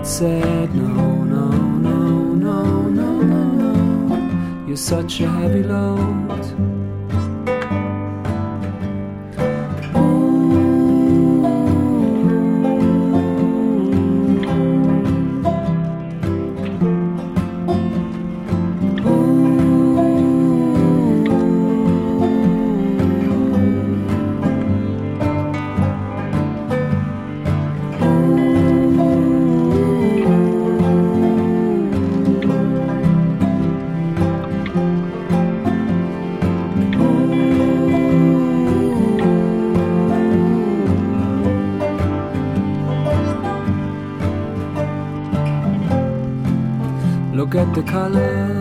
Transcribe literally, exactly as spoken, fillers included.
it said, no, no, no, no, no, no, no, you're such a heavy load. Look at the colors